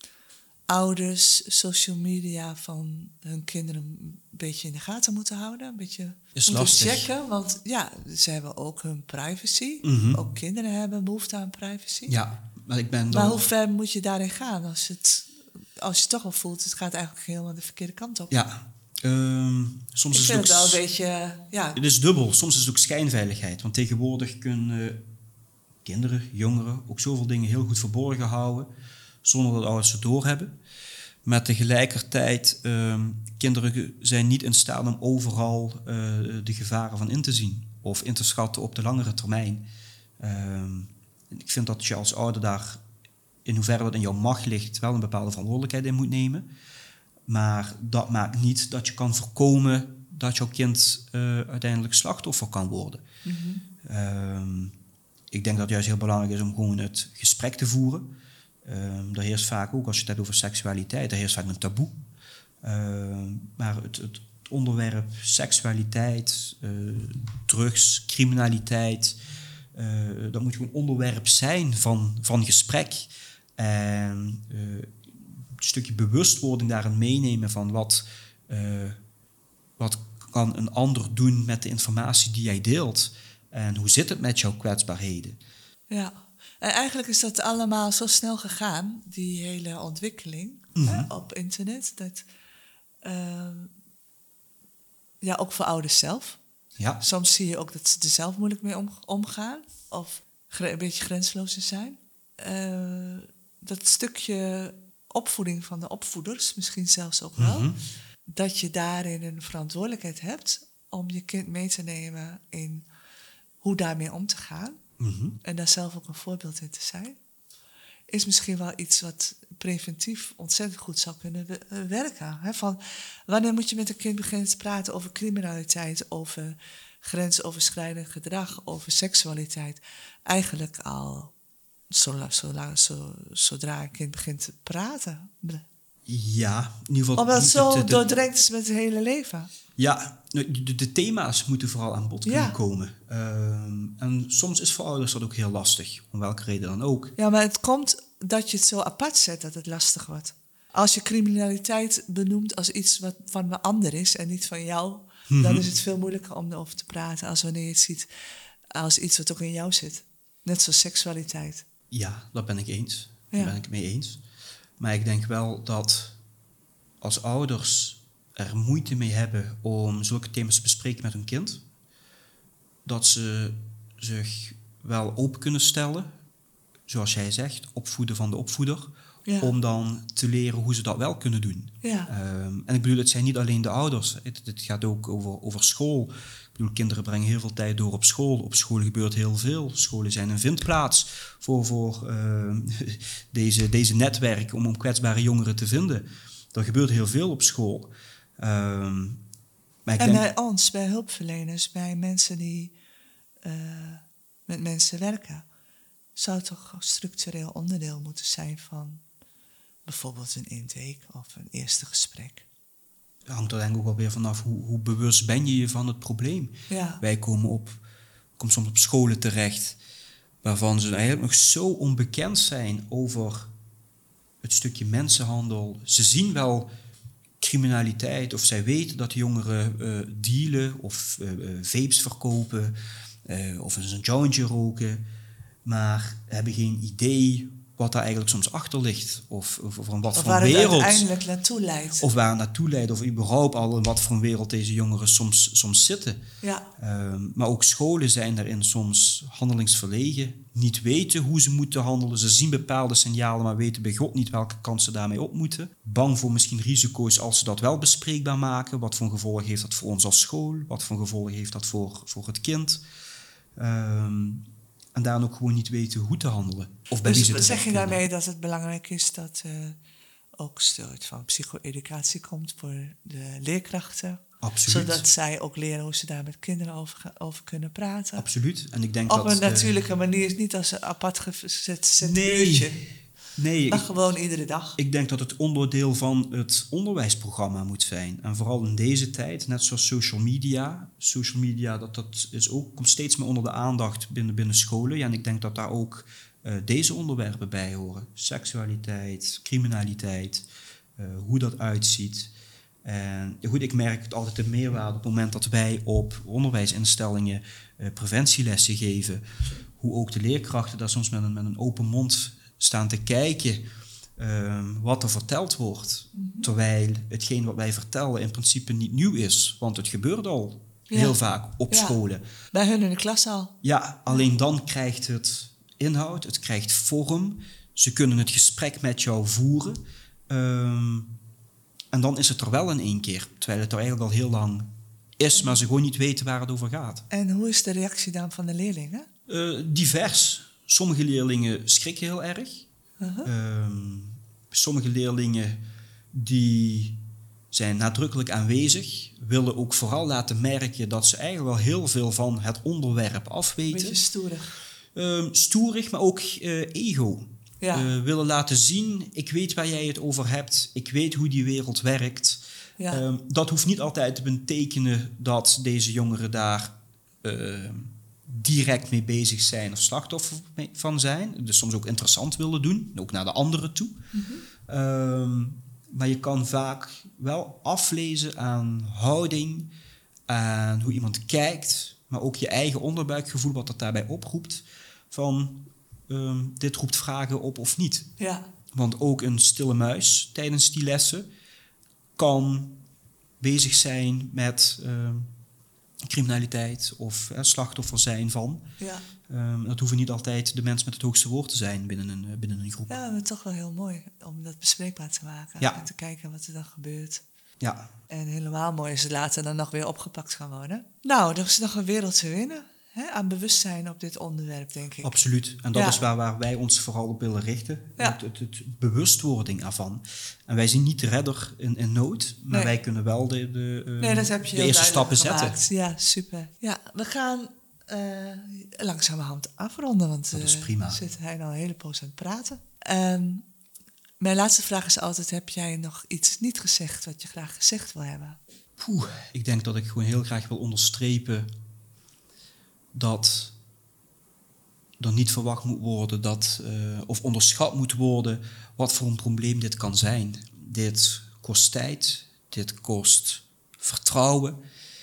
ouders social media van hun kinderen een beetje in de gaten moeten houden? Een beetje is moeten lastig. checken? Want ja, ze hebben ook hun privacy. Mm-hmm. Ook kinderen hebben behoefte aan privacy. Ja, maar ik ben Maar dan... hoe ver moet je daarin gaan als, het, als je toch al voelt, het gaat eigenlijk helemaal de verkeerde kant op? Ja, Um, soms ik is vind het, het ook, wel een beetje... Ja. Het is dubbel. Soms is het ook schijnveiligheid. Want tegenwoordig kunnen kinderen, jongeren ook zoveel dingen heel goed verborgen houden, zonder dat ouders het doorhebben. Maar tegelijkertijd, um, kinderen zijn niet in staat om overal uh, de gevaren van in te zien of in te schatten op de langere termijn. Um, ik vind dat je als ouder daar, in hoeverre dat in jouw macht ligt, wel een bepaalde verantwoordelijkheid in moet nemen. Maar dat maakt niet dat je kan voorkomen dat jouw kind uh, uiteindelijk slachtoffer kan worden. Mm-hmm. Um, ik denk dat het juist heel belangrijk is om gewoon het gesprek te voeren. Um, er heerst vaak ook, als je het hebt over seksualiteit, er heerst vaak een taboe. Um, maar het, het onderwerp seksualiteit, uh, drugs, criminaliteit, uh, dat moet gewoon onderwerp zijn van, van gesprek. En uh, een stukje bewustwording daarin meenemen van wat, uh, wat kan een ander doen met de informatie die jij deelt. En hoe zit het met jouw kwetsbaarheden? Ja, en eigenlijk is dat allemaal zo snel gegaan, die hele ontwikkeling Mm-hmm. hè, op internet. Dat, uh, ja, ook voor ouders zelf. Ja. Soms zie je ook dat ze er zelf moeilijk mee om, omgaan. Of gre- een beetje grensloos zijn. Uh, dat stukje opvoeding van de opvoeders, misschien zelfs ook wel. Mm-hmm. Dat je daarin een verantwoordelijkheid hebt om je kind mee te nemen in hoe daarmee om te gaan. Mm-hmm. En daar zelf ook een voorbeeld in te zijn. Is misschien wel iets wat preventief ontzettend goed zou kunnen we- werken. Hè? Van, wanneer moet je met een kind beginnen te praten over criminaliteit, over grensoverschrijdend gedrag, over seksualiteit? Eigenlijk al zo, zo, zo, zodra een kind begint te praten. Ja, in ieder geval... Omdat het zo de, de, de, doordrenkt is met het hele leven. Ja, de, de, de thema's moeten vooral aan bod kunnen Ja. komen. Um, en soms is voor ouders dat ook heel lastig, om welke reden dan ook. Ja, maar het komt dat je het zo apart zet dat het lastig wordt. Als je criminaliteit benoemt als iets wat van een ander is en niet van jou, mm-hmm. dan is het veel moeilijker om erover te praten als wanneer je het ziet als iets wat ook in jou zit. Net zoals seksualiteit. Ja, dat ben ik eens. Ja. Daar ben ik het mee eens. Maar ik denk wel dat als ouders er moeite mee hebben om zulke thema's te bespreken met hun kind, dat ze zich wel open kunnen stellen, zoals jij zegt, opvoeden van de opvoeder, ja. om dan te leren hoe ze dat wel kunnen doen. Ja. Um, en ik bedoel, het zijn niet alleen de ouders, het, het gaat ook over, over school. Ik bedoel, kinderen brengen heel veel tijd door op school. Op school gebeurt heel veel. Scholen zijn een vindplaats voor, voor uh, deze, deze netwerken om, om kwetsbare jongeren te vinden. Er gebeurt heel veel op school. Um, maar ik en denk... bij ons, bij hulpverleners, bij mensen die uh, met mensen werken, zou het toch een structureel onderdeel moeten zijn van bijvoorbeeld een intake of een eerste gesprek. Het hangt er denk ik ook wel weer vanaf hoe, hoe bewust ben je je van het probleem. Ja. Wij komen, op, komen soms op scholen terecht waarvan ze eigenlijk nog zo onbekend zijn over het stukje mensenhandel. Ze zien wel criminaliteit of zij weten dat jongeren uh, dealen of uh, uh, vapes verkopen uh, of eens een jointje roken, maar hebben geen idee wat daar eigenlijk soms achter ligt. Of, of, of van wat of voor waar wereld. het uiteindelijk naartoe leidt. Of waar het naartoe leidt. Of überhaupt al in wat voor een wereld deze jongeren soms, soms zitten. Ja. Um, maar ook scholen zijn daarin soms handelingsverlegen. Niet weten hoe ze moeten handelen. Ze zien bepaalde signalen, maar weten bij God niet welke kant ze daarmee op moeten. Bang voor misschien risico's als ze dat wel bespreekbaar maken. Wat voor gevolgen heeft dat voor ons als school? Wat voor gevolgen heeft dat voor, voor het kind? Um, En daarom ook gewoon niet weten hoe te handelen. Of bij dus wie ze zeg je kunnen. daarmee dat het belangrijk is dat uh, ook een soort van psycho-educatie komt voor de leerkrachten? Absoluut. Zodat zij ook leren hoe ze daar met kinderen over, over kunnen praten? Absoluut. En ik denk Op dat een de... natuurlijke manier, niet als een apart gezet, gezet nee. uurtje. Nee. Maar ik, gewoon iedere dag. Ik denk dat het onderdeel van het onderwijsprogramma moet zijn. En vooral in deze tijd, net zoals social media. Social media, dat, dat is ook, komt steeds meer onder de aandacht binnen, binnen scholen. Ja, en ik denk dat daar ook uh, deze onderwerpen bij horen. Seksualiteit, criminaliteit, uh, hoe dat uitziet. En goed, ik merk het altijd de meerwaarde op het moment dat wij op onderwijsinstellingen uh, preventielessen geven. Hoe ook de leerkrachten daar soms met een, met een open mond staan te kijken um, wat er verteld wordt. Mm-hmm. Terwijl hetgeen wat wij vertellen in principe niet nieuw is. Want het gebeurt al ja. heel vaak op ja. scholen. Bij hun in de klas al. Ja, alleen dan krijgt het inhoud, het krijgt vorm. Ze kunnen het gesprek met jou voeren. Um, en dan is het er wel in één keer. Terwijl het er eigenlijk al heel lang is, maar ze gewoon niet weten waar het over gaat. En hoe is de reactie dan van de leerlingen? Uh, divers. Sommige leerlingen schrikken heel erg. Uh-huh. Um, sommige leerlingen die zijn nadrukkelijk aanwezig, willen ook vooral laten merken dat ze eigenlijk wel heel veel van het onderwerp afweten. Beetje stoerig. Um, stoerig, maar ook uh, ego. Ja. Uh, willen laten zien, ik weet waar jij het over hebt, ik weet hoe die wereld werkt. Ja. Um, dat hoeft niet altijd te betekenen dat deze jongeren daar uh, direct mee bezig zijn of slachtoffer van zijn. Dus soms ook interessant willen doen, ook naar de anderen toe. Mm-hmm. Um, maar je kan vaak wel aflezen aan houding, aan hoe iemand kijkt, maar ook je eigen onderbuikgevoel wat dat daarbij oproept van um, dit roept vragen op of niet. Ja. Want ook een stille muis tijdens die lessen kan bezig zijn met um, criminaliteit of uh, slachtoffer zijn van. Ja. Um, dat hoeven niet altijd de mensen met het hoogste woord te zijn binnen een, uh, binnen een groep. Ja, maar toch wel heel mooi om dat bespreekbaar te maken. Ja. En te kijken wat er dan gebeurt. Ja. En helemaal mooi is het later dan nog weer opgepakt gaan worden. Nou, er is nog een wereld te winnen. Hè, aan bewustzijn op dit onderwerp, denk ik. Absoluut. En dat ja. is waar, waar wij ons vooral op willen richten. Ja. Het, het, het bewustwording ervan. En wij zien niet de redder in, in nood, maar nee. wij kunnen wel de, de, uh, nee, dat heb je de eerste stappen gemaakt. zetten. Ja, super. Ja, we gaan uh, langzamerhand afronden, want dat is prima. Uh, zit hij nou een hele poos aan het praten. Um, mijn laatste vraag is altijd, heb jij nog iets niet gezegd wat je graag gezegd wil hebben? Poeh, ik denk dat ik gewoon heel graag wil onderstrepen dat er niet verwacht moet worden dat, uh, of onderschat moet worden wat voor een probleem dit kan zijn. Dit kost tijd, dit kost vertrouwen.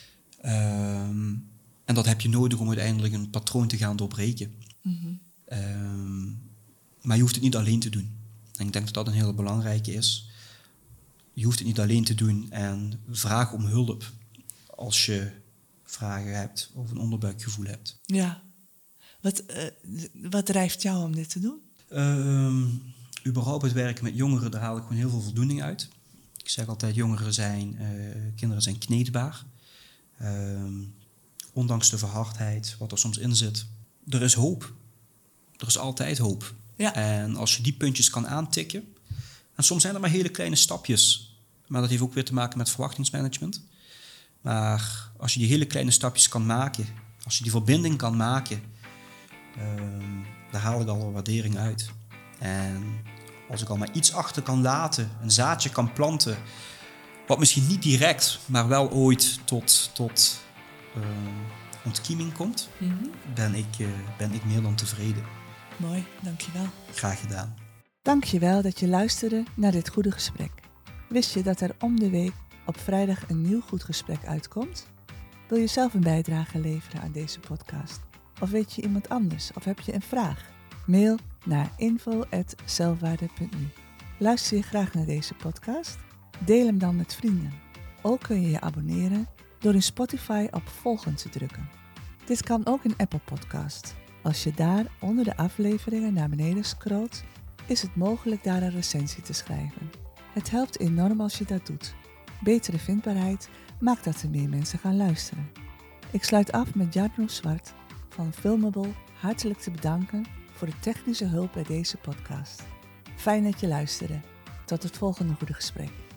Um, en dat heb je nodig om uiteindelijk een patroon te gaan doorbreken. Mm-hmm. Um, maar je hoeft het niet alleen te doen. En ik denk dat dat een hele belangrijke is. Je hoeft het niet alleen te doen en vraag om hulp als je vragen hebt of een onderbuikgevoel hebt. Ja. Wat, uh, wat drijft jou om dit te doen? Um, überhaupt het werken met jongeren, daar haal ik gewoon heel veel voldoening uit. Ik zeg altijd, jongeren zijn, uh, kinderen zijn kneedbaar. Um, ondanks de verhardheid, wat er soms in zit. Er is hoop. Er is altijd hoop. Ja. En als je die puntjes kan aantikken. En soms zijn er maar hele kleine stapjes. Maar dat heeft ook weer te maken met verwachtingsmanagement. Maar als je die hele kleine stapjes kan maken, als je die verbinding kan maken, um, daar haal ik al een waardering uit. En als ik al maar iets achter kan laten, een zaadje kan planten, wat misschien niet direct, maar wel ooit tot, tot uh, ontkieming komt, mm-hmm. ben ik, uh, ben ik meer dan tevreden. Mooi, dankjewel. Graag gedaan. Dankjewel dat je luisterde naar dit goede gesprek. Wist je dat er om de week op vrijdag een nieuw goed gesprek uitkomt? Wil je zelf een bijdrage leveren aan deze podcast? Of weet je iemand anders? Of heb je een vraag? Mail naar info at zelfwaarde punt nu. Luister je graag naar deze podcast? Deel hem dan met vrienden. Ook kun je je abonneren door in Spotify op volgen te drukken. Dit kan ook in Apple Podcast. Als je daar onder de afleveringen naar beneden scrolt, is het mogelijk daar een recensie te schrijven. Het helpt enorm als je dat doet. Betere vindbaarheid maakt dat er meer mensen gaan luisteren. Ik sluit af met Jarno Zwart van Filmable hartelijk te bedanken voor de technische hulp bij deze podcast. Fijn dat je luisterde. Tot het volgende goede gesprek.